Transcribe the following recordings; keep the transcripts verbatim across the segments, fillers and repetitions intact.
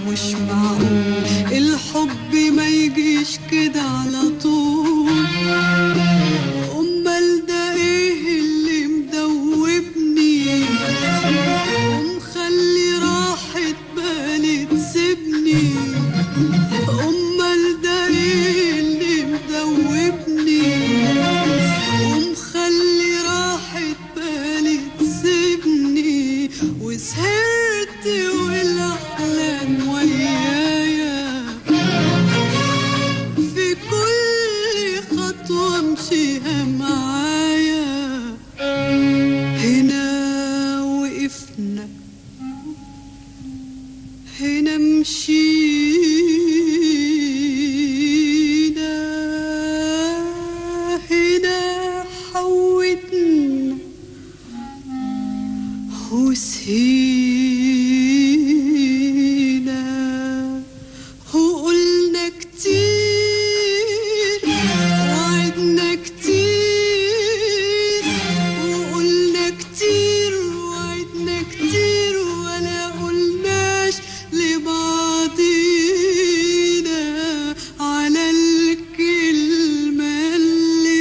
مش معقول الحب ما يجيش كده على طول. امال ده ايه اللي مدوبني ومخلي راحة بالي تسيبني؟ امال ده ايه اللي مدوبني ومخلي راحة بالي تسيبني؟ وسهرت والاحلام ويايا في كل خطوة امشيها معايا. هنا وقفنا هنا مشينا هنا حودنا وسهينا وقلنا كتير وعدنا كتير وقلنا كتير وعدنا كتير ولا قلناش لبعضينا على الكلمة اللي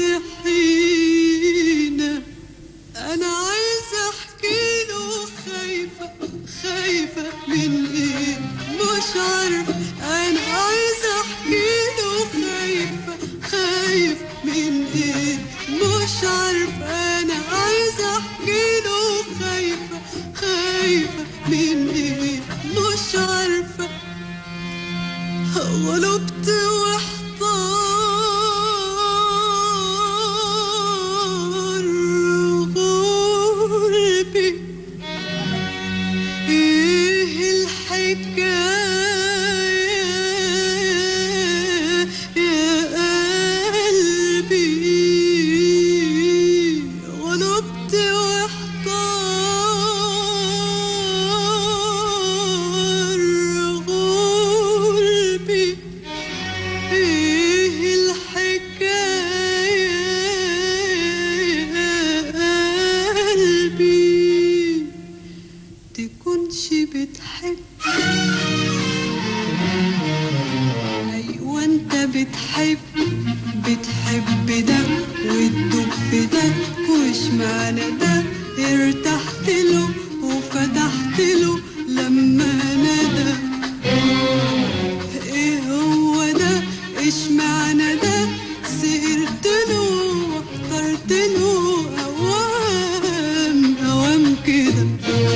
تحينا. أنا عايزة أحكيله خايفة خايفة من إيه مش عارفة. أنا عايزة أحكيله خايفة خايف من إيه مش عارفة. أنا عايزة أحكيله خايفة خايفة من إيه مش عارفة. غلبت واحتار غربي ايه الحكاية يا قلبي. غلبت واحتار غربي ايه الحكاية يا قلبي. تكونش بتحب ايوه انت بتحب بتحب ده وتدوب في ده وش معنى ده ارتحت له وفتحت له لما ندى. ايه هو ده ايش معنى ده سهرت له واخترت له اوام اوام كده.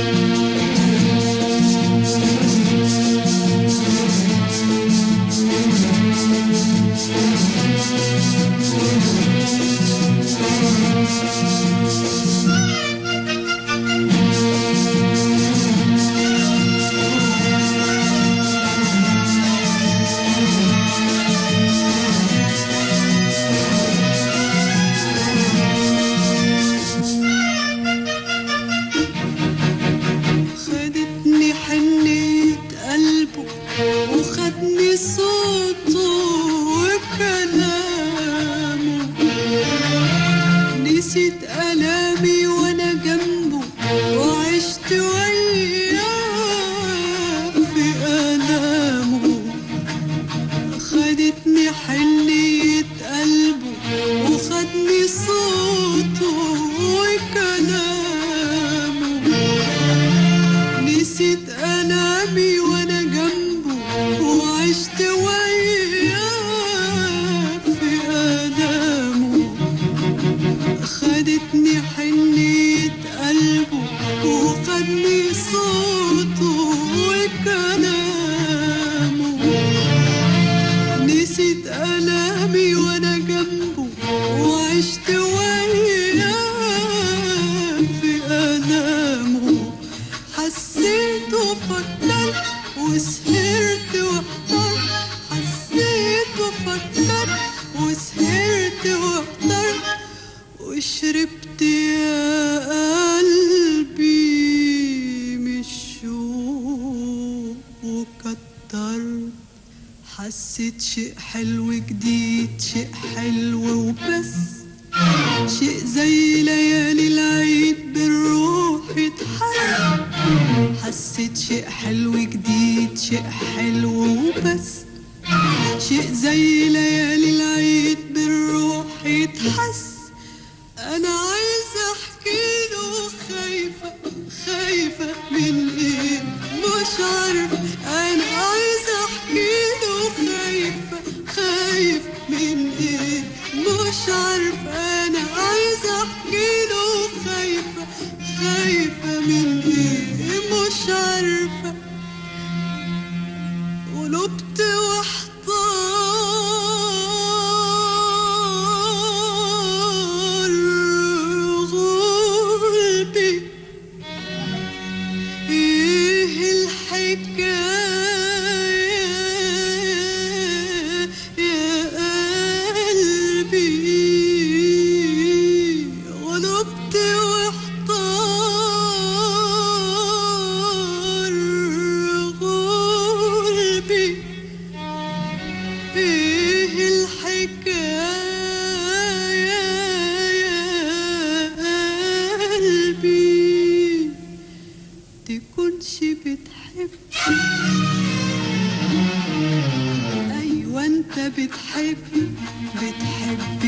خدتني حنية قلبه وخدني صوته وكلامه. نسيت ألامي وأنا جنبه وعشت وياه في ألامه. خدتني حنية قلبه وخدني صوته وكلامه. نسيت ألامي وأنا جنبه وعشت وياه في ألامه. خدتني حنية قلبه وخدني صوته وكلامه. نسيت ألامي وأنا جنبه وعشت وياه في ألامه. حسيت وفكرت وسهرت واحترت. حسيت وفكرت وسهرت واحترت وشربت يا قلبي من الشوق وكترت. حسيت شيء حلو جديد شيء حلو وبس. شيء زي ليالي العيد بالروح اتحس. حسيت شيء حلو جديد، شيء حلو وبس، شيء زي ليالي العيد بالروح يتحس. انا عايزة احكيله، خايفة خايفة من ايه مش عارفة. انا عايزة احكيله، خايفة خايف من ايه مش عارفة. انا عايزة احكيله، خايفة خايفة من ايه مش عارفة. قلبت واحتار غلبي، ايه الحكاية يا قلبي. غلبت واحتار غلبي، ايه الحكاية يا قلبي. تكونش بتحب، ايوه انت بتحب، بتحب